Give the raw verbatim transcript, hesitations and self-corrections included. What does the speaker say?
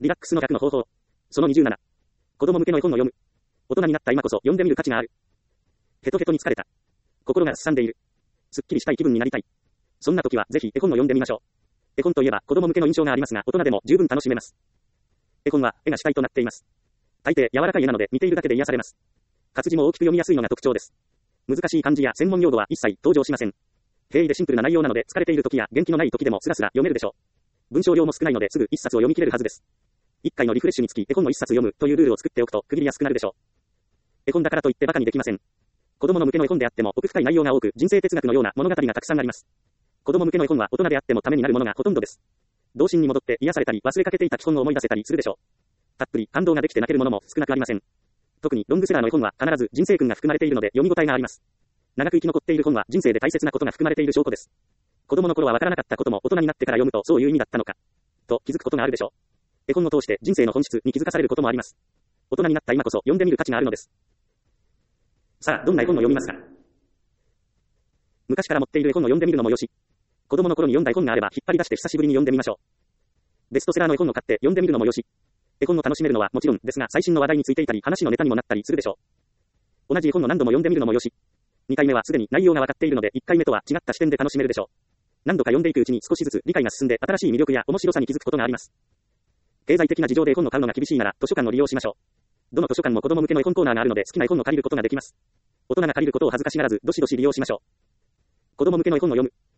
リラックスの逆の方法。そのにじゅうなな。子供向けの絵本を読む。大人になった今こそ読んでみる価値がある。ヘトヘトに疲れた。心がすさんでいる。すっきりしたい気分になりたい。そんな時はぜひ絵本を読んでみましょう。絵本といえば子供向けの印象がありますが、大人でも十分楽しめます。絵本は絵が主体となっています。大抵柔らかい絵なので見ているだけで癒されます。活字も大きく読みやすいのが特徴です。難しい漢字や専門用語は一切登場しません。平易でシンプルな内容なので疲れている時や元気のない時でもスラスラ読めるでしょう。文章量も少ないのですぐ一冊を読み切れるはずです。一回のリフレッシュにつき絵本の一冊読むというルールを作っておくと区切りやすくなるでしょう。絵本だからといってバカにできません。子供の向けの絵本であっても奥深い内容が多く人生哲学のような物語がたくさんあります。子供向けの絵本は大人であってもためになるものがほとんどです。童心に戻って癒されたり忘れかけていた基本を思い出せたりするでしょう。たっぷり感動ができて泣けるものも少なくありません。特にロングセラーの絵本は必ず人生訓が含まれているので読み応えがあります。長く生き残っている本は人生で大切なことが含まれている証拠です。子供の頃はわからなかったことも大人になってから読むとそういう意味だったのかと気づくことがあるでしょう。絵本を通して人生の本質に気づかされることもあります。大人になった今こそ読んでみる価値があるのです。さあ、どんな絵本を読みますか？昔から持っている絵本を読んでみるのもよし、子供の頃に読んだ絵本があれば引っ張り出して久しぶりに読んでみましょう。ベストセラーの絵本を買って読んでみるのもよし、絵本を楽しめるのはもちろんですが最新の話題についていたり話のネタにもなったりするでしょう。同じ絵本を何度も読んでみるのもよし、にかいめはすでに内容が分かっているのでいっかいめとは違った視点で楽しめるでしょう。何度か読んでいくうちに少しずつ理解が進んで新しい魅力や面白さに気づくことがあります。経済的な事情で絵本を買うのが厳しいなら図書館を利用しましょう。どの図書館も子供向けの絵本コーナーがあるので好きな絵本を借りることができます。大人が借りることを恥ずかしがらずどしどし利用しましょう。子供向けの絵本を読む。